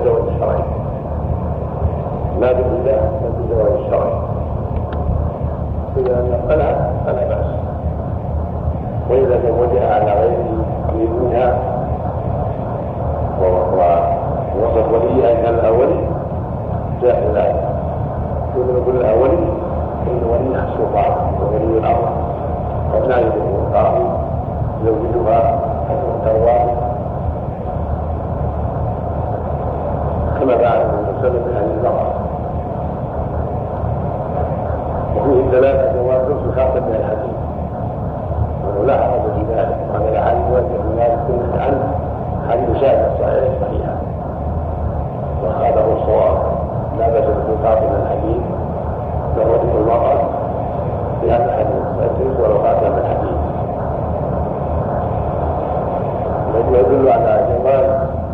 بالزواج الشرعي، لا بالله بل بالزواج الشرعي. إذا اقتنع فلا بأس، وإذا زوجها على غير إذنها ووصف وليها إن كان الأولي جاء ذلك. يقول الأولي إن وليها السلطان وولي الأمر أو نائب القاضي يزوجها حسب الترواه كما فعل النبي صلى الله عليه وسلم بهذه المرأة. وفيه دلالة جواز الخاطب من الحديث، وأنه لا حرج في ذلك، وأن الأحاديث من ذلك كلها عنه حديث شاهد صحيحة وهذا هو الصواب. لا بأس بالخاطب من الحديث لرجل المرأة في هذا الحديث فأجلس ولو خاطب من الحديث، الذي يدل على جواز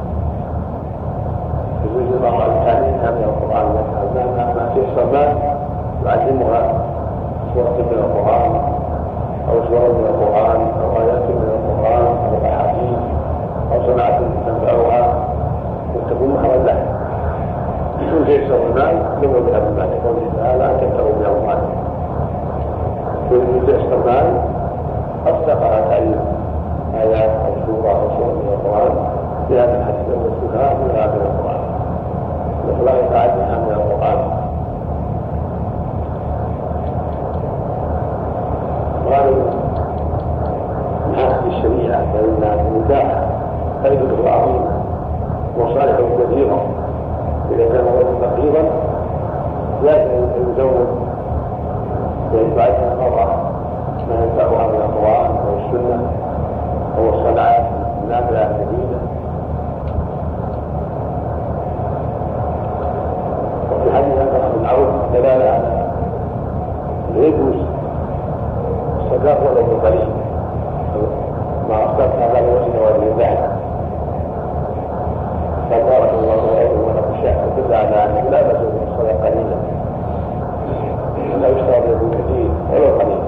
يجوز المرأة لتعليمها من القرآن والأذان ما تيسر ما يعلمها سورة من القرآن أو سورة من القرآن أو آيات من القرآن أو أحاديث أو صنعة تنفعها وتكون محرا لها. يكون تيسر المال لو بها بالمال، يقول تعالى أن تبتغوا من أموال تيسر المال أصدقها تعليم آيات أو سورة أو سورة من القرآن في هذا الحديث والسكاء من هذا القرآن ولا يتعدها من القرآن. قالوا من حسب الشريعة فإن النكاح فائدته عظيمة وصالحه كثيرة. إذا كان الرجل فقيرا لازم يزوج ويتبعها المرأة ما ينفعها من القرآن أو السنة أو الصلاة النافعة الجديدة. وفي حديث بن عوف دلالة على يجوز الصداق ولو بقليل ما أصدقت على وجه والمباح. فبارك الله عليه ولك الشيخ تدل على أنه لا بأس بالصداق قليلا، لا يشترط له كثير ولو قليل.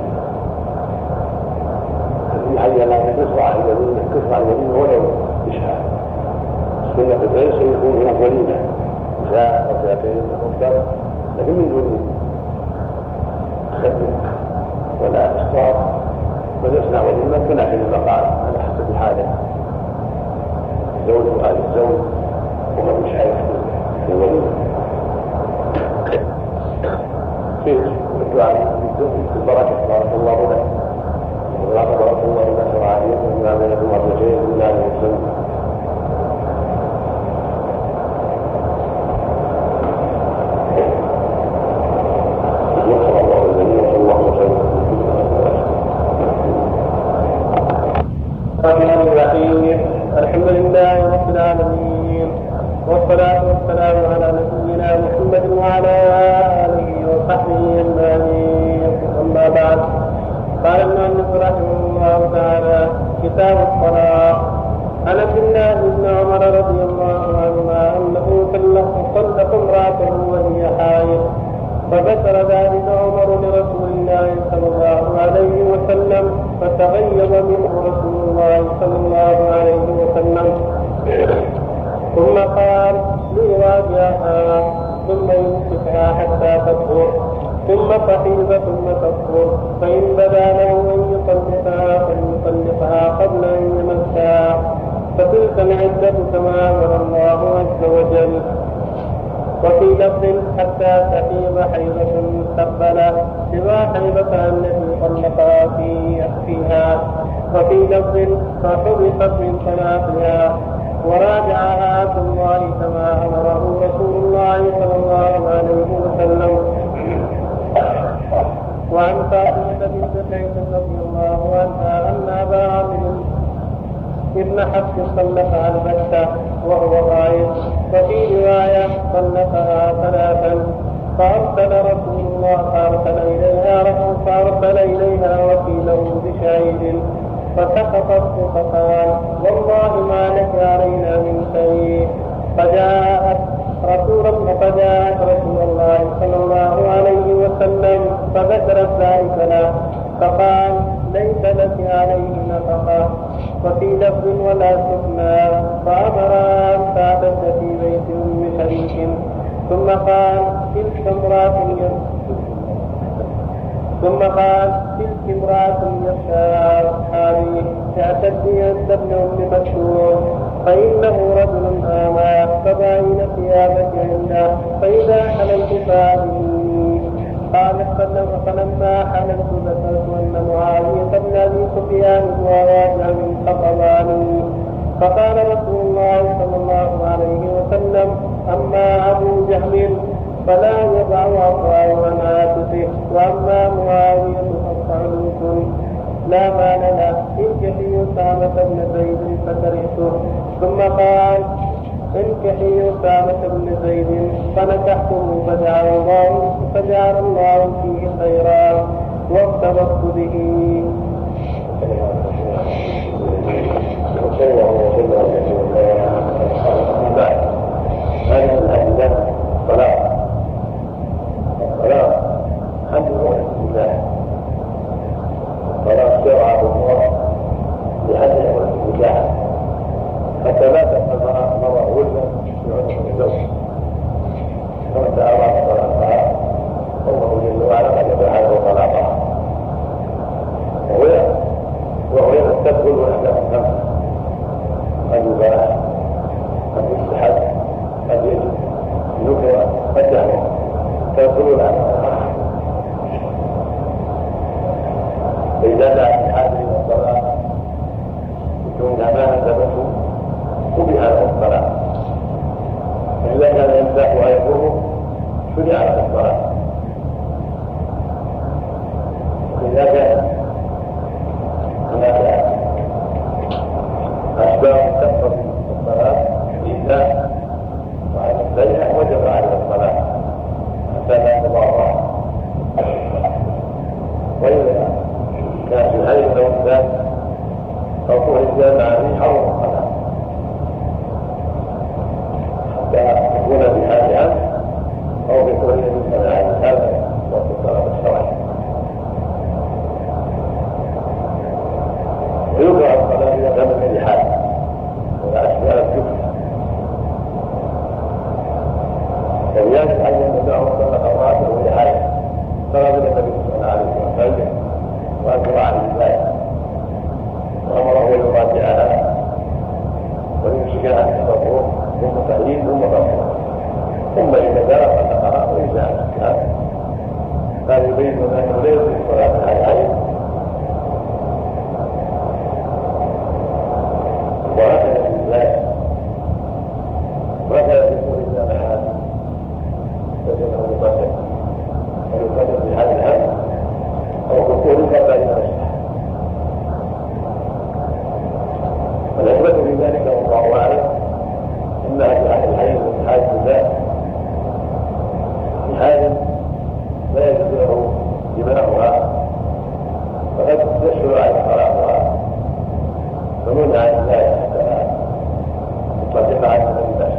هي لا تسرع اليمين ولو إشهاد. سنة البيت سيكون هناك وليمة شاء أو شاءتين أو أكثر، لكن من دون خدمة ولا إسقاط، بل يصنع وليمة كناحل المقال على حسب حاله زوج وآل الزوج وما مش عارف في الوليمة. فيه الدعاء بالبركة بارك الله لك ولا تبارك الله لك وعليك وما بينكم وبين الله وسلم. الحمد لله رب العالمين، والصلاة والسلام على نبينا محمد وعلى آله وصحبه أجمعين. أما بعد، قال المؤلف رحمه الله تعالى: كتاب الطلاق. عن عبد الله بن عمر رضي الله عنهما أنه طلق امرأته وهي حائض، فذكر ذلك عمر لرسول الله صلى الله عليه وسلم، فتغيظ منه رسول الله صلى الله عليه وسلم، ثم قال: ليراجعها ثم يمسكها حتى تطهر، ثم تحيض ثم تطهر، فإن بدا له أن يطلقها فليطلقها قبل أن يمسها، فتلك العدة كما أمر الله عز وجل. وفي لفظ: حتى تحيض حيضة مستقبلة سوى حيضتها التي طلقها فيها. وفي لفظ: فحرقت من طلاقها وراجعها عبد الله كما أمره رسول الله صلى الله عليه وسلم. وعن فاطمة بنت قيس رضي الله عنها أن أبا عامر ابن حفص طلقها البتة وهو غائب، وفي رواية طلقها ثلاثا، فأرسل إليها وكيله بشهيد، فسقطت فقال: والله ما لك علينا من شيء. فجاءت رسول الله صلى الله عليه وسلم فذكرت ذلك له، فقال: ليس لك عليه نفقة. وفي لفظ: ولا سكنى. فأمر أن تعتد في بيت ثم قال تلك امرأة يخشى أصحابي تعتدي أنت ابن أم مكتوم فإنه رجل أعمى فباين ثيابك عنده فإذا حللت فأذني. قال فلما حللت ذكرت أن معاوية بن أبي سفيان وواجه من خطباني فقال رسول الله صلى الله عليه وسلم أما أبو جهل فلا يضع أصاه عن عاتقه وأما معاوية فالصعلوك لا مال له انكحي أسامة بن زيد فكرهته. ثم قال انكحي أسامة بن زيد فنكحته فجعل الله فيه خيرا وارتبطت به. هذه الأدلة الصلاة حد الله الصلاة شرعة الله لحد النكاح حتى لا تبقى مرة ولدا في عنق الزوج فمتى أراد طلاقها الله جل وعلا قد يفعله طلاقها وهي تدخل وحدها الخمس قد يباح قد يستحب قد يجب نكرة قد يحرم تدخلون عنها فإذا دعا الحاجة إلى الصلاة يكون أمانة له قبل له الصلاة فإذا كان يمسحها يضره شرع له الصلاة وإذا كان هناك أسباب تقتضي الصلاة إذا وعلى السيئة وجب عليه الصلاة حتى لا تضاعف وإذا كان في حي أو إنسان أو طول الإنسان عليه حرم الصلاة حتى يكون في حال أمن أو في طول الإنسان عليه هذا وقت الصلاة الشرعية. ويكره الصلاة إذا كان في حال ولا أشياء الكفر ويجب أن يمنعه صلى الله عليه وسلم صلى النبي صلى الله عليه وسلم وأنكر عليه ذلك وأمره يراجعها ويمسكها عن التطهر ثم تحليل ثم تطهر ثم إذا جاء فسقها وإذا أمسكها قال يريد أن يريد الصلاة على العين وهكذا في ذلك وهكذا في كل الجامعات فإنه يقدم في هذا الهم أو كل قبل أن يرشح والحكمة في ذلك والله أعلم إنها في أهل الحديث وفي حال النساء في حال لا يجوز له دماؤها فقد يشهر على صلاتها فمنع عن ذلك حتى تطلق عن الناس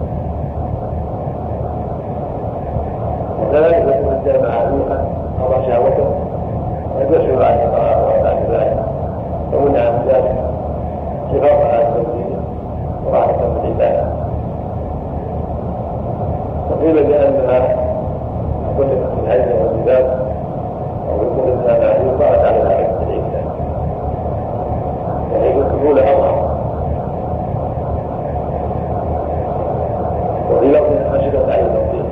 وكذلك يكون الجامع عميقا أو شهوته قد يشهر على صلاتها بعد ذلك فمنع عن ذلك خفافا على التوحيد وراحة العبادة. وقيل بأنها كلفت في الحج والجبال أو يكون الإنسان عليه قالت عليها عدة العبادة يعني يكون أضعف وفي لفظ خشبت عليه التوحيد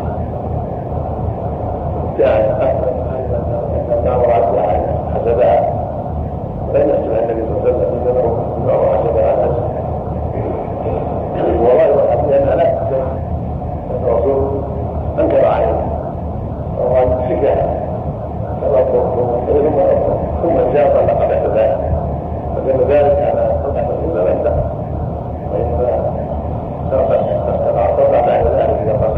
كان أكثر أنها ورعتها عن حسبها فإن يحسب النبي صلى الله عليه وسلم إنه وحسبها عن نفسه والله والحمد أنها لا تحسب الرسول أنكر عليه وهو شكاها ثم جاء طلق بعد ذلك فكان ذلك على طلقة إلا عنده وإنما طلع بعد ذلك إذا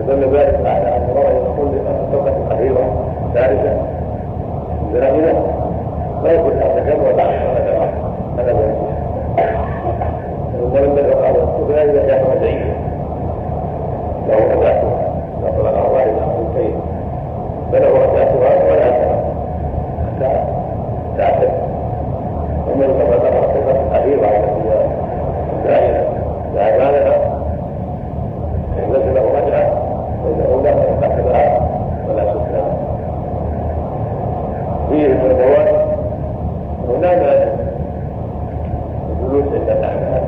دل ذلك على ان المرء يقول للطلقه الاخيره ثالثه زائده لا يكون تكلم ولا هذا هو ومن الذي قال السفلى اذا كان رجعيا له اداتها لا طلق واحد او اثنتين فله اداتها ولا حتى تعتد ومن قبل الطلقه الاخيره التي هي زائده لا مال لها ليس له رجعه فانه لا تتخذها ولا سكنها فيه من الفوائد هناك الجلوس عند الاعمال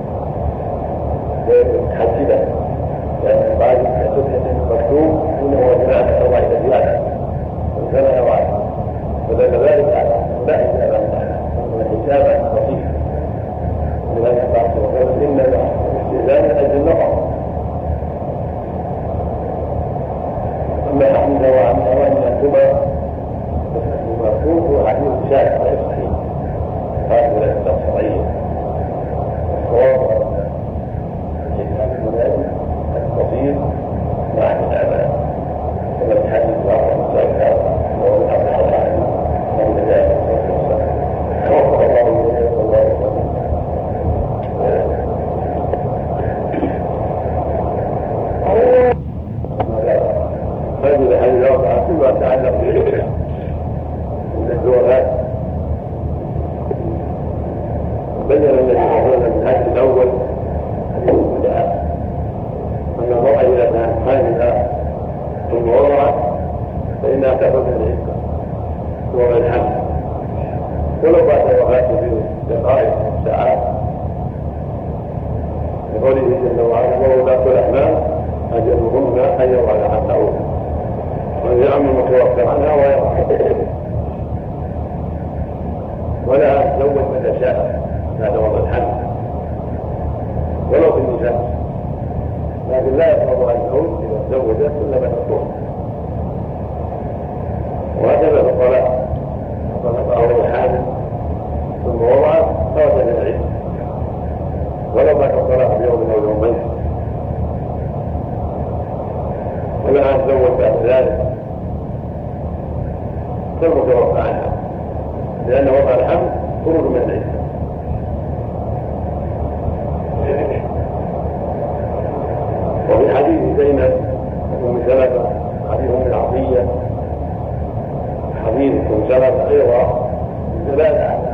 متحدده لان بعض السنه المكتوب انه هو جماعه التوبه الى زياده وكان يوعد ودل ذلك على لا حساب الحساب بسيط لذلك بعض وقال ان الاستئذان من اجل النظر اما حمده وعمده وان يكتب المكتوب هو حديث شاذ غير صحيح هذا من الاسباب الشرعيه الصواب الحساب المناسب البسيط مع الاعمال كما في حديث بعض المسائل هذا وهو من امر الحلال ومن ذلك وفق الله اليه صلى الله عليه وسلم فإذا هذه الوضع كلها تعلق بالدورات بين الذي يقولون من الحج الأول الابتداء أن المرأة إذا كانت حاملة ثم وضعت فإنها تأخذ من العدة ومن الحمل ولو بعد وفاته بدقائق ساعات لقوله جل وعلا وولاة الأحمال أجلهن أن يضعن حملهن ويعم المتوفى عنها ولا تزوج متى شاء هذا وضع الحمل ولو في النساء لكن لا يفرض عن الزوج اذا تزوجت الا بعد الطهر وهكذا في الطلاق طلق او الحامل ثم وضعت خرج من العده ولو بعد الطلاق بيوم او يومين ولا تزوج بعد ذلك فالمتوفى عنها لأن وضع الحمل خروج من العدة وفي حديث زينب أم سلمة حديث من عطية حديث أم سلمة أيضا دلالة على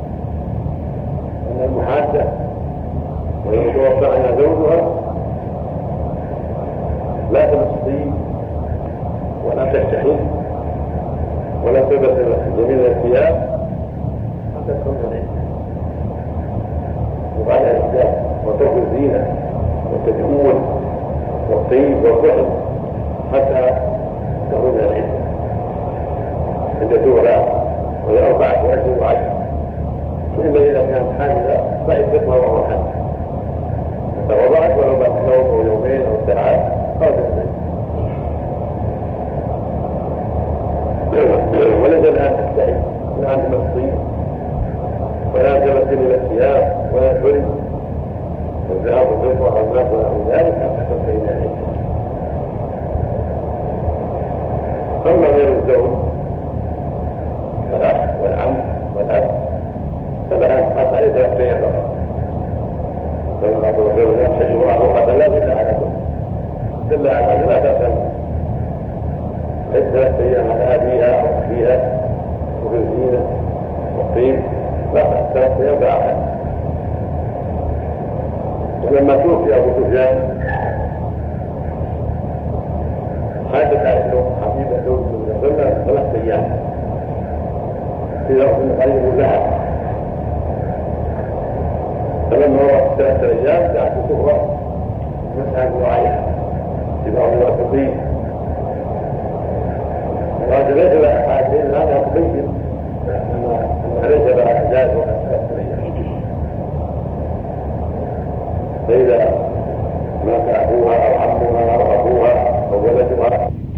أن المحادة والمتوفى عنها زوجها لا تمسطي ولا تستحل ولا تلبس جميل الثياب حتى تكون العدة وبعد الإحداث وترك الزينة والتجمل والطيب والكحل حتى تكون العدة عند تولى وهي 4 أشهر و10 إلا إذا كانت حاملة فعدتها وهو حامل وضعت ولو بعد يوم أو يومين أو ساعات خرجت العدة ولد الآن تستحي الآن تمسطي ولا تمثل إلى الثياب ولا الحلم والذهب والفضة والماء ونحو ذلك حتى تنتهي العدة أما غير الزوج كالأخ والعم والأب فلها حتى عليه 3 أيام فقط فمن أقول الزوج نفسه شهورا وقد لا دل على كل دل على لا تأثم 3 أيام على أبيها أو أخيها وفي الزينة والطيب لا 3 أيام فأحد ولما توفي أبو سفيان حادث عائشة حبيبة زوج النبي صلى الله عليه وسلم 3 أيام في ظرف قريب لها فلما وقت 3 أيام دعت كفرة مسحا وعيها في بعض الوقتين وهذا ليس لها حاجة هذا تبين أن ليس لها إعجاز وقت 3 أيام فإذا مات أبوها أو عمها أو أخوها أو ولدها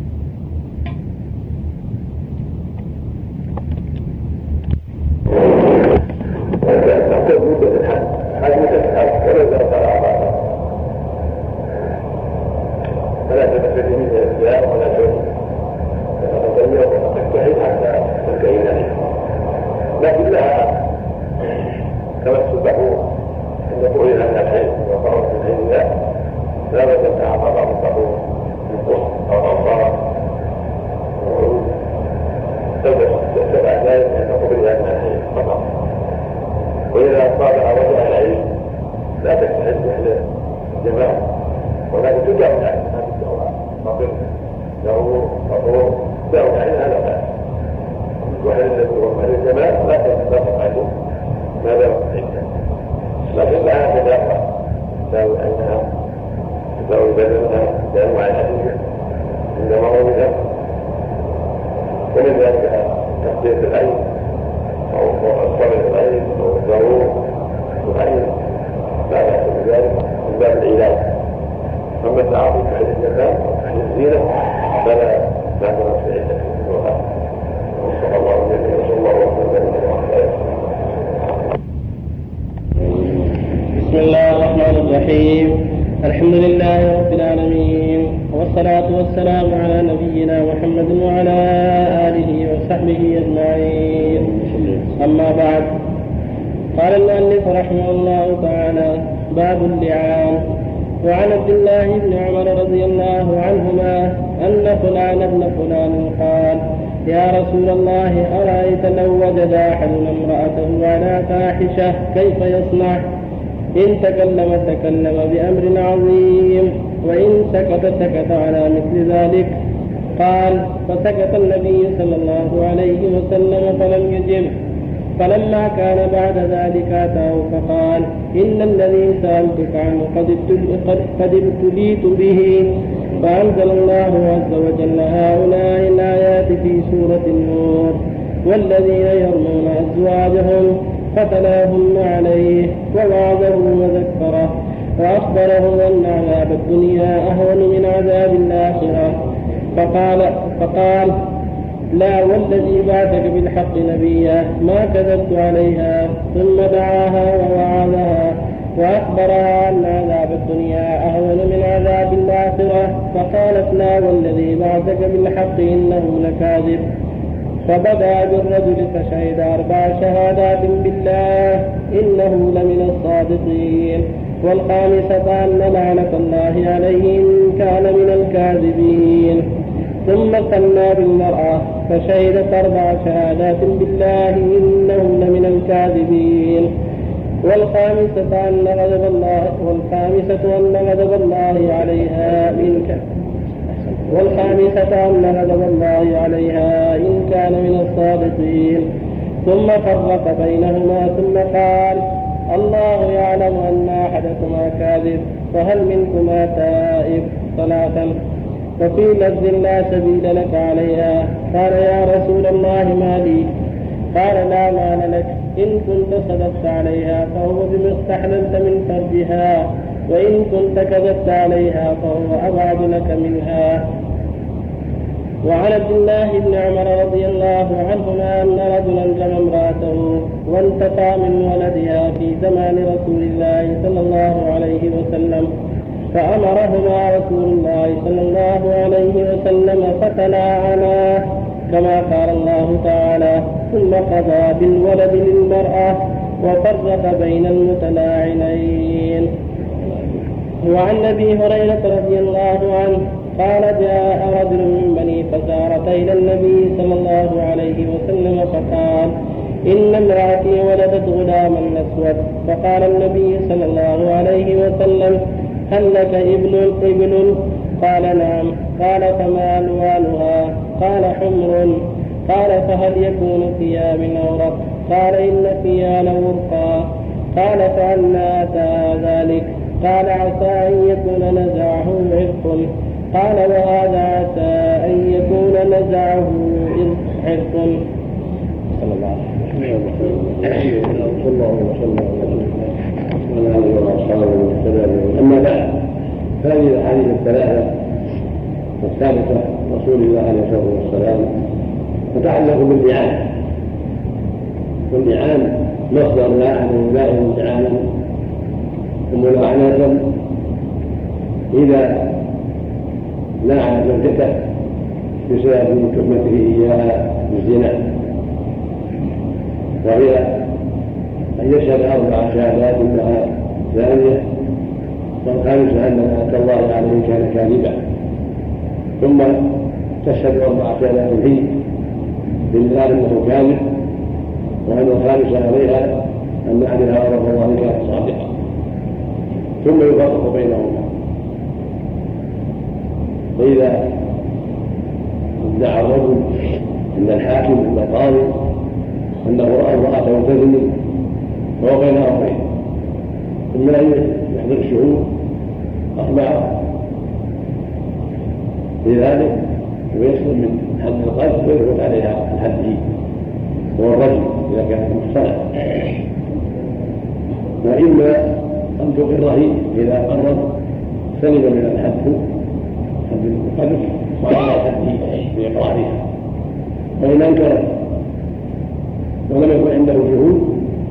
تحتاج مدة الحج مدة الحج ولا زال 4 فلا تبقى تجد من الاسلام ولا شيء تتغير وتجتهد حتى تنتهي ذلك، لكن لها كما السبحون عند قول لها شيء وقرأت من عند الله لا بد ان تعرض الطهور بالقصد او الانصار وعود تبع ذلك ان تقبلها من الحين فقط. واذا طالع وجه العلم لا تجتهد مثل الجماعه، ولكن تدعو العلم هذه الدعوه فقط له فطور دعو العلم هذا بأس. واحد الذي هو من الجماعه لا تفعله ما دام عنده، لكن لها تدافع تداوي عينها تداوي بدنها بانواع الادويه عند مرضها، ومن ذلك تغطيه العين او الصبر العين او الضرور العين لا باس بذلك من باب العلاج. اما التعاطي في الجمال او في الزينه فلا باس في عده الوفاه. وصلى الله عليه وسلم وسلم. بسم الله الرحمن الرحيم. الحمد لله رب العالمين، والصلاة والسلام على نبينا محمد وعلى آله وصحبه أجمعين. أما بعد، قال المؤلف رحمه الله تعالى: باب اللعان. وعن عبد الله بن عمر رضي الله عنهما أن فلان بن فلان قال: يا رسول الله، أرأيت لو وجد أحدنا امرأته على فاحشة كيف يصنع؟ إن تكلم بأمر عظيم، وإن سكت على مثل ذلك. قال: فسكت النبي صلى الله عليه وسلم فلم يجب. فلما كان بعد ذلك أتاه فقال: إن الذي سألتك عنه قد ابتليت به. فأنزل الله عز وجل هؤلاء الآيات في سورة النور: والذين يرمون أزواجهم فتلاهن عليه ووعظه وذكره وأخبره أن عذاب الدنيا أهون من عذاب الآخرة. فقال: لا والذي بعثك بالحق نبيا ما كذبت عليها. ثم دعاها ووعظها وأخبرها أن عذاب الدنيا أهون من عذاب الآخرة. فقالت: لا والذي بعثك بالحق إنه لكاذب. فبدأ بالرجل فشهد 4 شهادات بالله إنه لمن الصادقين، والخامسة أن لعنة الله عليه إن كان من الكاذبين. ثم ثنى بالمرأة فشهدت 4 شهادات بالله إنه لمن الكاذبين. والخامسة أن غضب الله عليها إن كان من الصادقين. ثم فرق بينهما ثم قال: الله يعلم أن أحدكما كاذب، فهل منكما تائب؟ 3. وفي لفظ: لا سبيل لك عليها. قال: يا رسول الله ما لي؟ قال: لا مال لك، إن كنت صدقت عليها فهو بما استحللت من فرجها، وإن كنت كذبت عليها فهو أبعد لك منها. وعن عبد الله بن عمر رضي الله عنهما أن رجلا جمع امرأته وانتقى من ولدها في زمان رسول الله صلى الله عليه وسلم، فأمرهما رسول الله صلى الله عليه وسلم فتلاعنا كما قال الله تعالى: ثم قضى بالولد للمرأة وفرق بين المتلاعنين. وعن أبي هريرة رضي الله عنه قال: جاء رجل من بني فزارة إلى النبي صلى الله عليه وسلم فقال: إن امرأتي ولدت غلاما أسود. فقال النبي صلى الله عليه وسلم: هل لك ابن؟ قال: نعم. قال: فما ألوانها؟ قال: حمر. قال: فهل يكون فيها من أورق؟ قال: إن فيها لورقا. قال: فأنى أتى ذلك؟ قال: عسى أن يكون نزعه عرق. قال: وهذا عسى أن يكون نزعه عرق. صلى الله عليه وسلم. أما بعد، هذه الأحاديث الثلاثة الثابتة رسول الله عليه الصلاة والسلام تتعلق باللعان. واللعان مصدر لائم لعانا وملاعنة إذا لعن زوجته بسبب تهمته إياها بالزنا، وهي أن يشهد 4 شهادات إنها زانية، والخامسة أن لعنة الله عليه كان كاذبا، ثم تشهد 4 شهادات هي بالله أنه كاذب، وأن الخامسة عليها أن عليها غضب الله كانت صادقة، ثم يفرق بينهما. فإذا ادعى الرجل عند الحاكم عند القاضي أنه رأى امرأته تزني وهو بين أمرين، إما أن يحضر الشهود 4 في ذلك ويسلم من حد القذف ويثبت عليها الحد هو الرجل إذا كانت محصنة، وإما أن تقره إذا قرر سلم من الحد القذف وعلى الحد بإقرارها، وإن أنكرت ولم يكن عنده شهود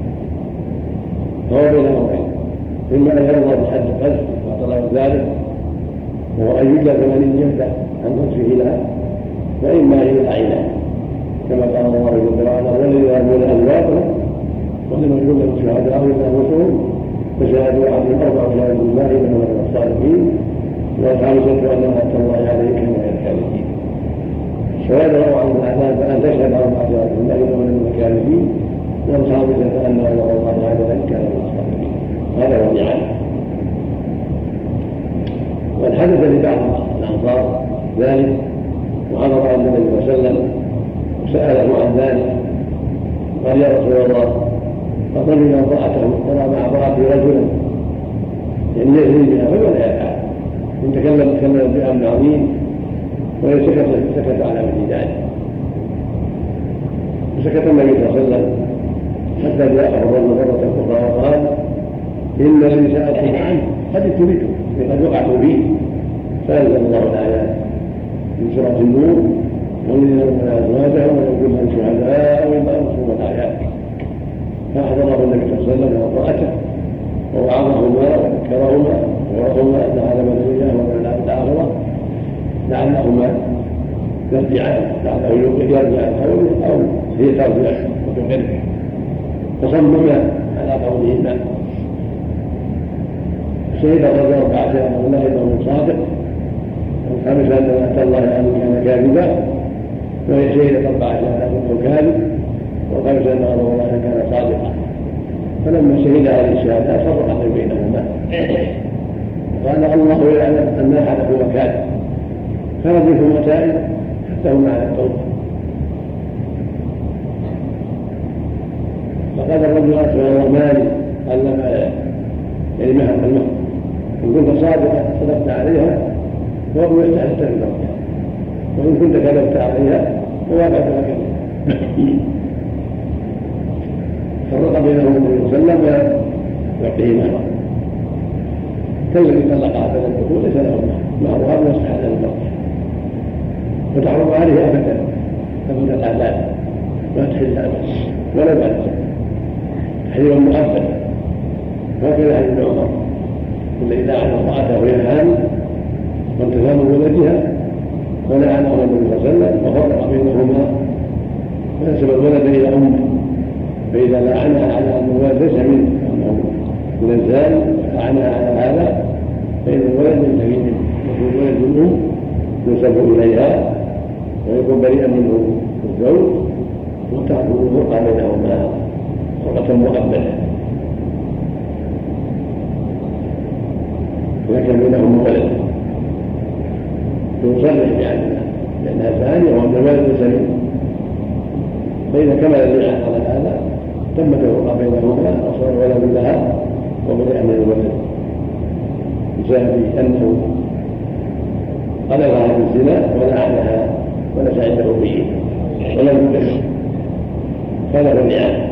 فهو بين أمرين، إما أن يرضى بحد القذف وطلب ذلك وهو أن يجلد 80 جلدة عن قذفه لها، وإما أن يلعنها كما قال الله جل وعلا والذين يرمون أزواجهم ولم يكن لهم شهداء إلا أنفسهم فشهادوا أحدهم 4 شهادات بالله إنه من الصادقين والخامسة أن لعنة الله عليه كان من الكاذبين. شهادة عن العذاب أن تشهد 4 شهادات بالله إنه من الكاذبين والخامسة أن لعنة الله عليه كان من الصادقين. هذا هو اللعان. والحدث لبعض الأنصار ذلك وحضر عن النبي صلى الله عليه وسلم وسأله عن ذلك قال يا رسول الله فضل امرأته ترى مع امرأته رجلا يعني يزني بها فماذا يفعل؟ إن تكلم بأمر عظيم وهي سكت على مثل ذلك، فسكت النبي صلى الله عليه وسلم حتى جاءه الرجل مرة أخرى وقال إن الذي سألتم عنه قد ابتليتم قد وقعتم فيه، فأنزل الله الآيات من سورة النور والذين يرمون أزواجهم ولم لهم شهداء إلا أنفسهم والآيات، فأحضره النبي صلى الله عليه وسلم وقرأته ووعظهما وذكرهما وورهما أن هذا من الدنيا ومن الآخرة لعلهما يرجعان، لعله يرجع قوله أو هي ترجع وتقر، فصمم على قولهما. شهد الرجل 4 شهادات والله إنه صادق، والخامسة أن لعنة الله عليه كان كاذبا، وهي شهدت 4 شهادات أنه كاذب، والخامسة أن غضب الله كان صادقا. فلما شهد هذه الشهادات فرق بينهما قال الله يعلم أن أحدهما هو كاذب، فهذه مسائل حتى هم على التوبة. فقال الرجل رسول الله مالي قال لما يعني مهر المهر إن كنت صادقا صدقت عليها فهو يستحق الزوجة، وإن كنت كذبت عليها فوقعت لك. فرق بينهم النبي صلى الله عليه وسلم ويعطيه مهرا، كالذي طلقها بعد الدخول ليس له مهرها ويستحق الزوجة وتحرم عليه أبدا تبدا الآباد لا تحل أبدا ولا بعد تحريما مؤبدا. وهكذا حديث عمر إلا إذا عن امرأته وهي حامل وانتفى من ولدها ولعنهما النبي صلى الله عليه وسلم وفرق بينهما ونسب الولد إلى أمه، فإذا لعنها على أن الولد ليس منه أنه من الزاني لعنها على هذا فإن الولد ينتهي منه، يكون الولد منه ينسب إليها ويكون بريئا منه الزوج وتحكم الفرقة بينهما فرقة مؤبدة، لكن بينهما ولد يصرح بأنها زانية وأن الولد ليس منه، فإذا كمل اللعان على هذا تمت الفرقة بينهما وصار الولد لها وبرئ من الولد بسبب أنه قلبها بالزنا ولعنها وليس عنده به ولم يكلم، هذا هو اللعان.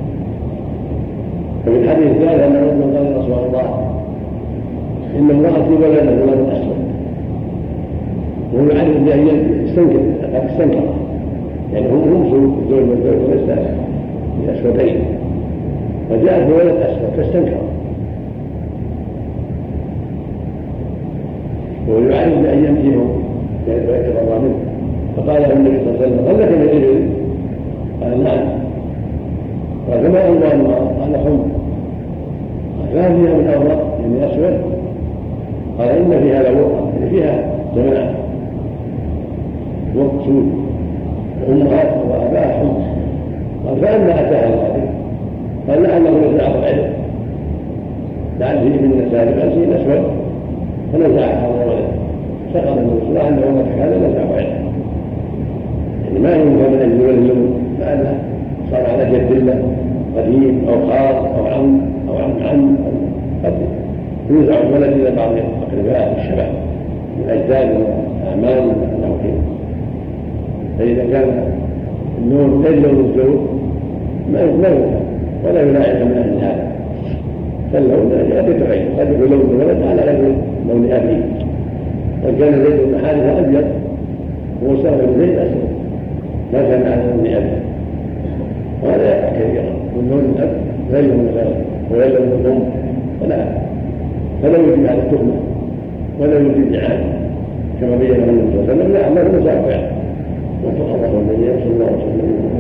وفي الحديث الثالث أن الرجل قال رسول الله إن امرأتي ولدت ولد أسود، وهو يعرف بأن يستنكر قد استنكر يعني هم الزوج والزوج ليس بأسودين، وجاءت بولد أسود فاستنكر، وهو يعرف بأن يأتيه ويتبرى منه. فقال له النبي صلى الله عليه وسلم: هل لك من ابل؟ قال: نعم. قال: فما ألوانها؟ قال: حمر. قال: ما فيها من أورق يعني أسود؟ قال: إن فيها لورقة، يعني فيها جماعة وقت أمهات وآباء حمر. قال: فأما أتاها ذلك؟ قال: لعله نزعه العلم، لعل فيه من نسال شيء أسود فنزعها ولد سقط النبي أنه مسك هذا نزعه علم. يعني ما ينفع من أجل اللون، لأنه صار على جد الله قديم أو خاص أو عم قد ينزع الولد إلى بعض الأقرباء الشباب من أجداد والأعمال والأوكيل. فإذا كان اللون غير لون الزوج ما ينفع ولا يلاعب من أجل هذا، فاللون قد يتغير، قد يكون لون الولد على غير لون أبيه. وكان زيد بن حارثة أبيض وأسامة بن زيد أسود، ما كان على لون أبيه، وهذا يقع كثيرا. واللون الأب غير لون الأب وغير لون الأم، فلا يجب على التهمة ولا يجب إعادة كما بين النبي صلى الله عليه وسلم. لا، ما هو مسافر وفق الله النبي صلى الله عليه وسلم.